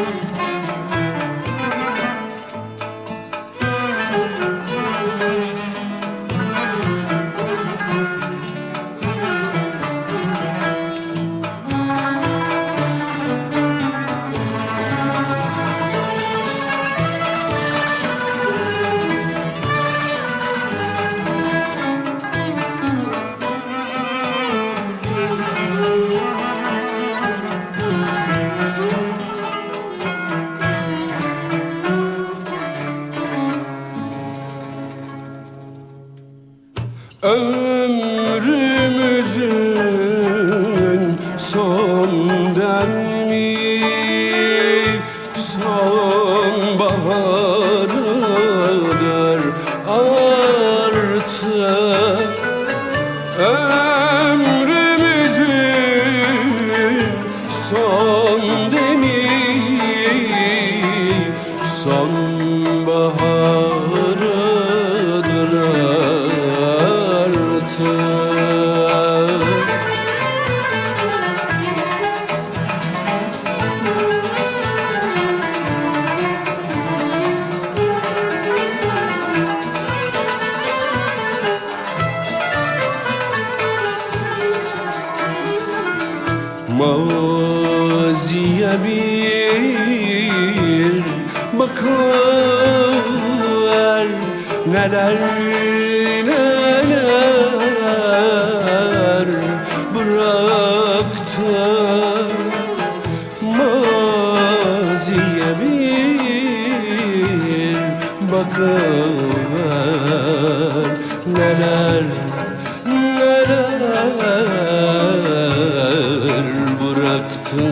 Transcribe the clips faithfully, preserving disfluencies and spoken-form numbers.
Ömrümüzün son denmi sonbaharıdır artık. Ömrümüzün son demi sonbaharıdır artık. Maziye bir bakıver, neler neler bıraktı. Maziye bir bakıver, neler neler bıraktı.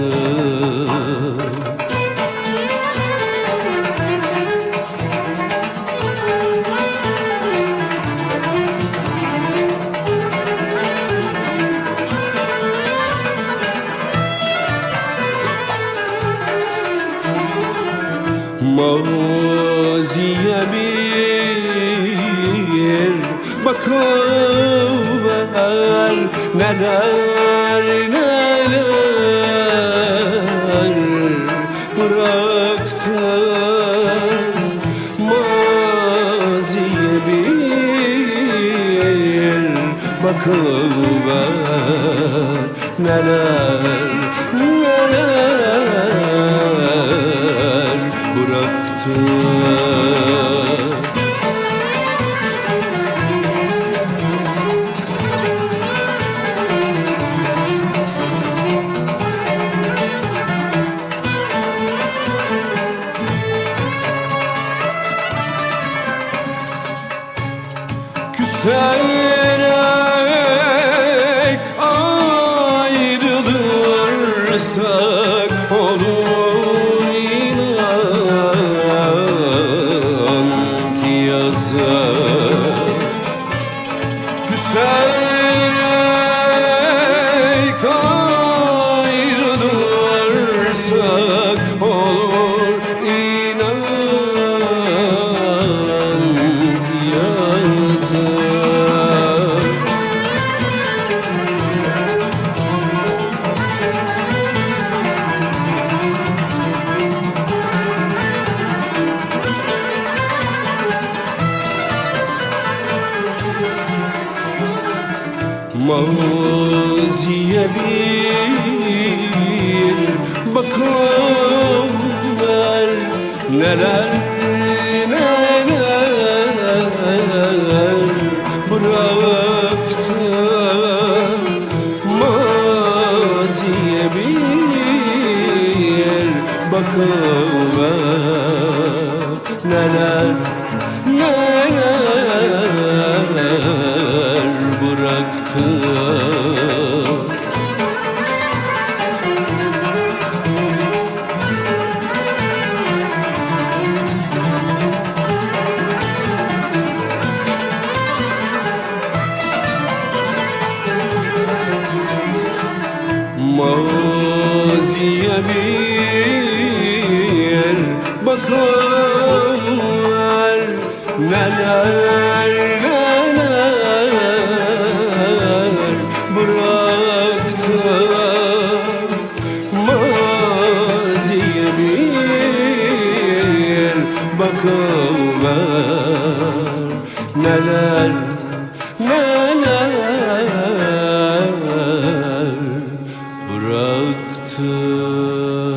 Maziye bir bakıver, neler neler bıraktı. Maziye bir bakıver, neler neler bıraktı. Küserek ayrılırsak olur inan ki yazık. Küserek ayrılırsak olur inan ki yazık. Maziye bir bakıver, neler neler bıraktı. Maziye bir bakıver, neler neler bıraktı. Maziye bir bakıver, neler neler bıraktı. Maziye bir bakıver. Neler neler bıraktın.